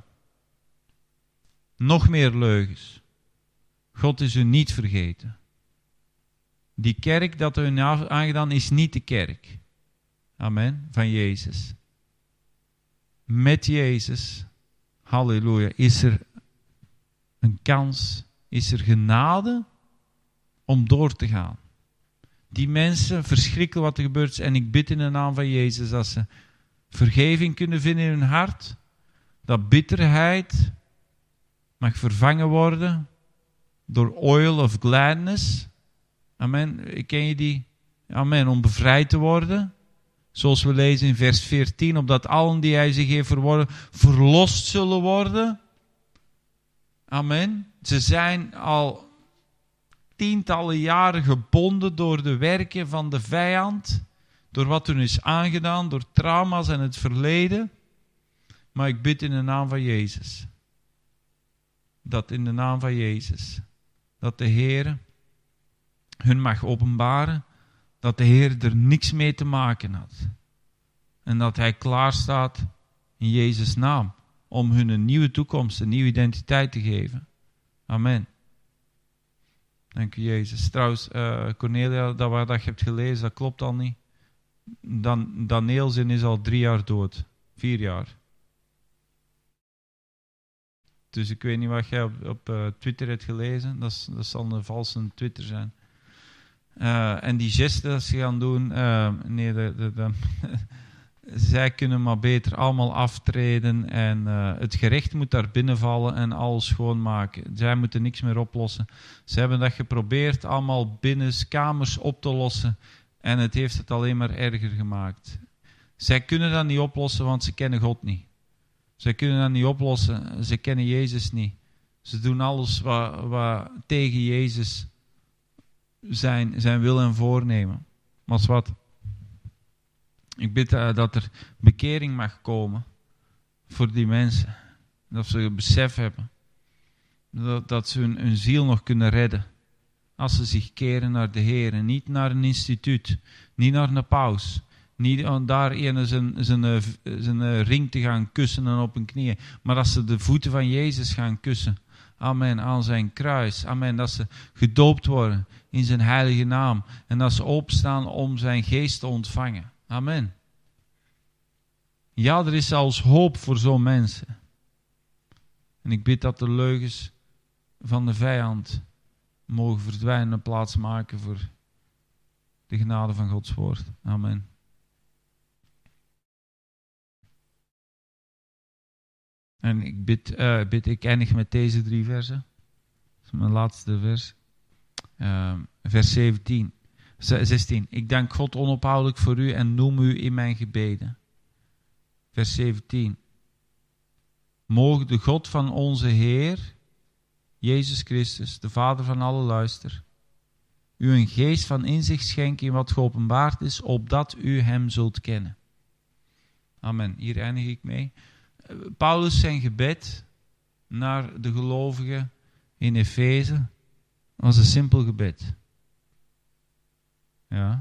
Nog meer leugens. God is u niet vergeten. Die kerk dat u aangedaan is niet de kerk. Amen. Van Jezus. Met Jezus, halleluja, is er een kans, is er genade om door te gaan. Die mensen, verschrikkelijk wat er gebeurt, en ik bid in de naam van Jezus dat ze vergeving kunnen vinden in hun hart, dat bitterheid mag vervangen worden door oil of gladness. Amen. Ken je die? Amen. Om bevrijd te worden. Zoals we lezen in vers veertien. Opdat allen die hij zich heeft verworven verlost zullen worden. Amen. Ze zijn al tientallen jaren gebonden door de werken van de vijand. Door wat hun is aangedaan. Door trauma's en het verleden. Maar ik bid in de naam van Jezus. Dat in de naam van Jezus. Dat de Heer hun mag openbaren. Dat de Heer er niks mee te maken had. En dat Hij klaar staat in Jezus' naam. Om hun een nieuwe toekomst, een nieuwe identiteit te geven. Amen. Dank u Jezus. Trouwens, uh, Cornelia, dat wat je hebt gelezen, dat klopt al niet. Dan, Danielzin is al drie jaar dood. Vier jaar. Dus ik weet niet wat jij op, op uh, Twitter hebt gelezen. Dat, is, dat zal een valse Twitter zijn. Uh, en die gesten dat ze gaan doen, uh, nee, de, de, de, zij kunnen maar beter allemaal aftreden en uh, het gerecht moet daar binnenvallen en alles schoonmaken. Zij moeten niks meer oplossen. Ze hebben dat geprobeerd allemaal binnen kamers op te lossen en het heeft het alleen maar erger gemaakt. Zij kunnen dat niet oplossen, want ze kennen God niet. Zij kunnen dat niet oplossen, ze kennen Jezus niet. Ze doen alles wat, wat tegen Jezus zijn, zijn wil en voornemen. Maar wat? Ik bid uh, dat er bekering mag komen voor die mensen. Dat ze het besef hebben. Dat, dat ze hun, hun ziel nog kunnen redden. Als ze zich keren naar de Heer. En niet naar een instituut. Niet naar een paus. Niet om daar een zijn, zijn, zijn ring te gaan kussen en op hun knieën. Maar dat ze de voeten van Jezus gaan kussen. Amen. Aan zijn kruis. Amen. Dat ze gedoopt worden in zijn heilige naam. En dat ze opstaan om zijn geest te ontvangen. Amen. Ja, er is zelfs hoop voor zo'n mensen. En ik bid dat de leugens van de vijand mogen verdwijnen en plaats maken voor de genade van Gods woord. Amen. En ik bid, uh, bid, ik eindig met deze drie versen. Dat is mijn laatste vers. Uh, vers zeventien. zestien. Ik dank God onophoudelijk voor u en noem u in mijn gebeden. Vers zeventien. Mogen de God van onze Heer, Jezus Christus, de Vader van alle luister, u een geest van inzicht schenken in wat geopenbaard is, opdat u hem zult kennen. Amen. Hier eindig ik mee. Paulus zijn gebed naar de gelovigen in Efeze was een simpel gebed. Ja.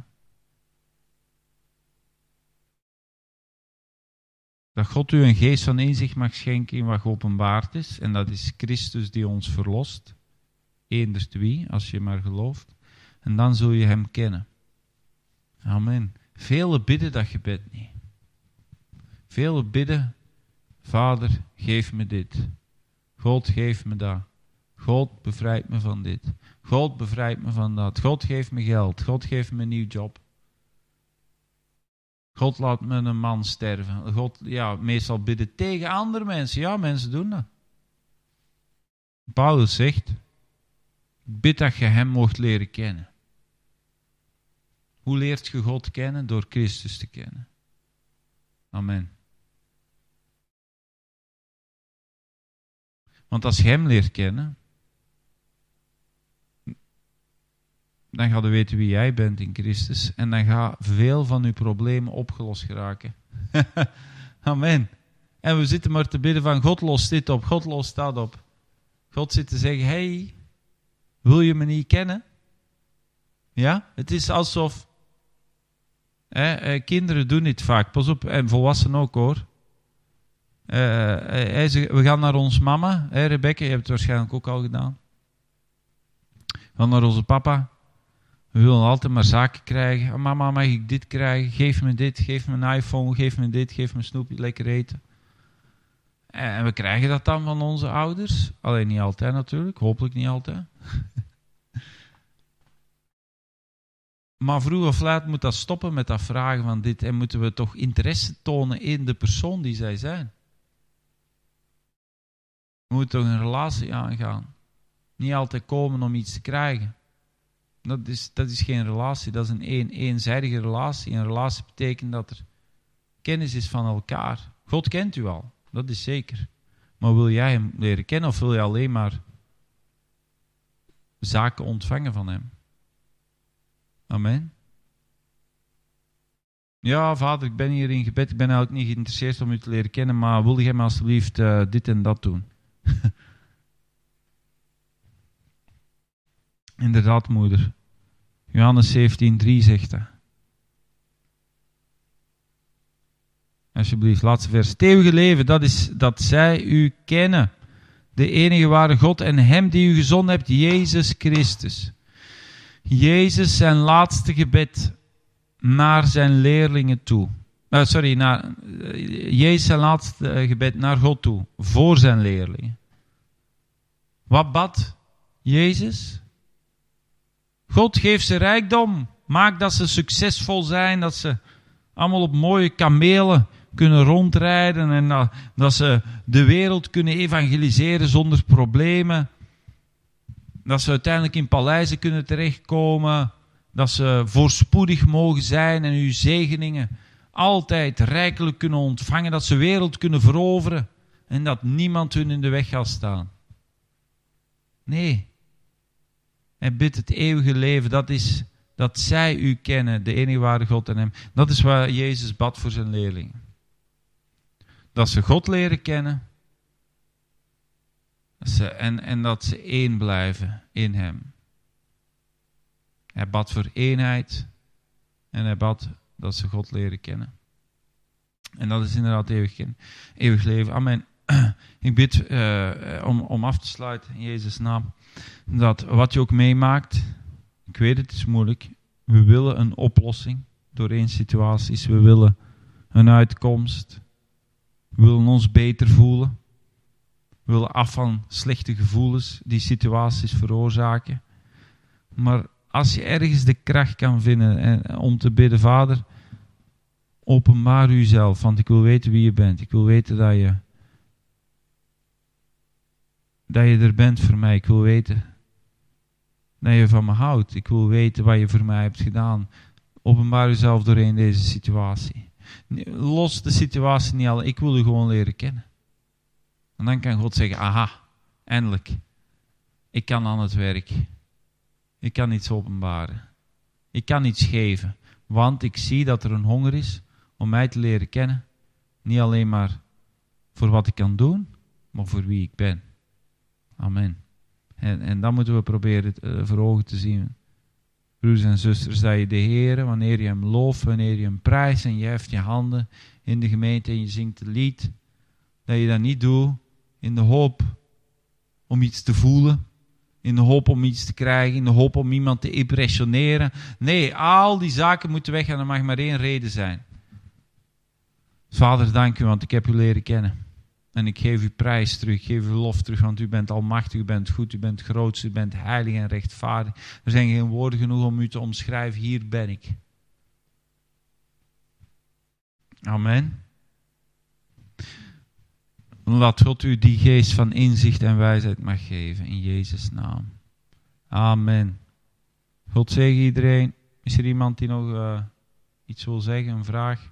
Dat God u een geest van inzicht mag schenken in wat geopenbaard is. En dat is Christus die ons verlost. Eenders wie, als je maar gelooft. En dan zul je hem kennen. Amen. Velen bidden dat gebed niet. Velen bidden, Vader, geef me dit. God, geef me dat. God, bevrijd me van dit. God, bevrijd me van dat. God, geef me geld. God, geef me een nieuw job. God, laat me een man sterven. God, ja, meestal bidden tegen andere mensen. Ja, mensen doen dat. Paulus zegt, ik bid dat je hem mocht leren kennen. Hoe leert je God kennen? Door Christus te kennen. Amen. Want als je hem leert kennen, dan ga je weten wie jij bent in Christus. En dan gaan veel van uw problemen opgelost geraken. Amen. En we zitten maar te bidden van God lost dit op, God lost dat op. God zit te zeggen, hey, wil je me niet kennen? Ja, het is alsof, hè, eh, kinderen doen dit vaak, pas op, en volwassenen ook hoor. Uh, uh, uh, we gaan naar ons mama, hè, Rebecca, je hebt het waarschijnlijk ook al gedaan. We gaan naar onze papa. We willen altijd maar zaken krijgen. Oh, mama, mag ik dit krijgen? Geef me dit, geef me een iPhone, geef me dit, geef me snoepje, lekker eten. En we krijgen dat dan van onze ouders. Alleen niet altijd natuurlijk, hopelijk niet altijd. Maar vroeg of laat moet dat stoppen met dat vragen van dit. En moeten we toch interesse tonen in de persoon die zij zijn. We moeten toch een relatie aangaan. Niet altijd komen om iets te krijgen. Dat is, dat is geen relatie, dat is een, een eenzijdige relatie. Een relatie betekent dat er kennis is van elkaar. God kent u al, dat is zeker. Maar wil jij hem leren kennen of wil je alleen maar zaken ontvangen van hem? Amen. Ja, vader, ik ben hier in gebed, ik ben eigenlijk niet geïnteresseerd om u te leren kennen, maar wil jij me alsjeblieft uh, dit en dat doen? Inderdaad, moeder. Johannes zeventien drie zegt dat. Alsjeblieft, laatste vers. Het eeuwige leven, dat is dat zij u kennen. De enige ware God en hem die u gezonden hebt, Jezus Christus. Jezus zijn laatste gebed naar zijn leerlingen toe. Uh, sorry, naar, uh, Jezus zijn laatste gebed naar God toe. Voor zijn leerlingen. Wat bad Jezus? God geeft ze rijkdom. Maak dat ze succesvol zijn. Dat ze allemaal op mooie kamelen kunnen rondrijden. En dat, dat ze de wereld kunnen evangeliseren zonder problemen. Dat ze uiteindelijk in paleizen kunnen terechtkomen. Dat ze voorspoedig mogen zijn en uw zegeningen altijd rijkelijk kunnen ontvangen. Dat ze de wereld kunnen veroveren. En dat niemand hun in de weg gaat staan. Nee. Hij bidt het eeuwige leven. Dat is dat zij u kennen, de enige ware God en hem. Dat is wat Jezus bad voor zijn leerlingen. Dat ze God leren kennen. Dat ze, en, en dat ze één blijven in hem. Hij bad voor eenheid. En hij bad dat ze God leren kennen. En dat is inderdaad eeuwig, eeuwig leven. Amen. Ik bid uh, om, om af te sluiten in Jezus' naam. Dat wat je ook meemaakt. Ik weet het is moeilijk. We willen een oplossing doorheen situaties. We willen een uitkomst. We willen ons beter voelen. We willen af van slechte gevoelens die situaties veroorzaken. Maar als je ergens de kracht kan vinden en, om te bidden, Vader, openbaar uzelf, want ik wil weten wie je bent. Ik wil weten dat je, dat je er bent voor mij. Ik wil weten dat je van me houdt. Ik wil weten wat je voor mij hebt gedaan. Openbaar uzelf doorheen deze situatie. Los de situatie niet al. Ik wil u gewoon leren kennen. En dan kan God zeggen, aha, eindelijk. Ik kan aan het werk. Ik kan iets openbaren. Ik kan iets geven. Want ik zie dat er een honger is om mij te leren kennen. Niet alleen maar voor wat ik kan doen, maar voor wie ik ben. Amen. En, en dat moeten we proberen uh, voor ogen te zien. Broers en zusters, dat je de Heer, wanneer je hem looft, wanneer je hem prijst en je heft je handen in de gemeente en je zingt het lied, dat je dat niet doet in de hoop om iets te voelen, in de hoop om iets te krijgen, in de hoop om iemand te impressioneren. Nee, al die zaken moeten weg en er mag maar één reden zijn. Vader, dank u, want ik heb u leren kennen. En ik geef u prijs terug, ik geef u lof terug, want u bent almachtig, u bent goed, u bent groot, u bent heilig en rechtvaardig. Er zijn geen woorden genoeg om u te omschrijven, hier ben ik. Amen. Laat God u die geest van inzicht en wijsheid mag geven, in Jezus' naam. Amen. God zegen iedereen. Is er iemand die nog uh, iets wil zeggen, een vraag?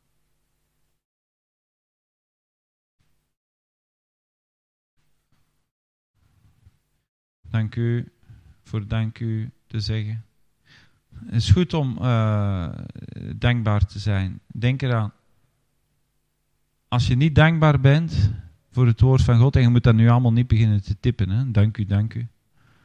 Dank u voor dank u te zeggen. Het is goed om uh, dankbaar te zijn. Denk eraan. Als je niet dankbaar bent voor het woord van God, en je moet dat nu allemaal niet beginnen te tippen, hè? Dank u, dank u.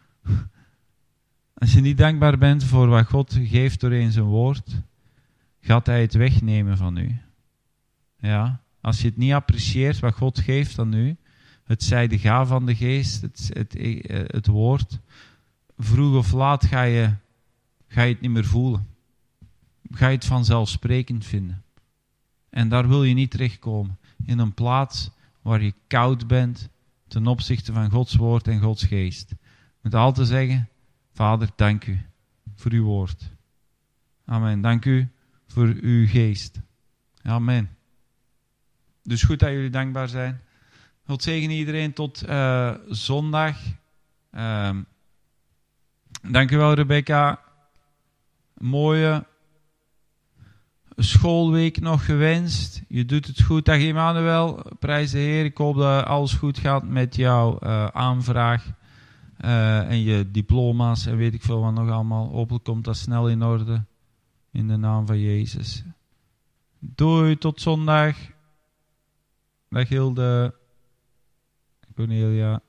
Als je niet dankbaar bent voor wat God geeft doorheen zijn woord, gaat hij het wegnemen van u. Ja, als je het niet apprecieert wat God geeft aan u, het zij de gaaf van de geest, het, het, het woord, vroeg of laat ga je, ga je het niet meer voelen. Ga je het vanzelfsprekend vinden. En daar wil je niet terechtkomen. In een plaats waar je koud bent ten opzichte van Gods woord en Gods geest. Je moet altijd zeggen, Vader, dank u voor uw woord. Amen. Dank u voor uw geest. Amen. Dus goed dat jullie dankbaar zijn. God zegen iedereen tot uh, zondag. Uh, dankjewel Rebecca. Mooie schoolweek nog gewenst. Je doet het goed. Dag Emmanuel. Prijs de Heer. Ik hoop dat alles goed gaat met jouw uh, aanvraag. Uh, en je diploma's en weet ik veel wat nog allemaal. Hopelijk komt dat snel in orde. In de naam van Jezus. Doei, tot zondag. Dag Hilde. Cornelia.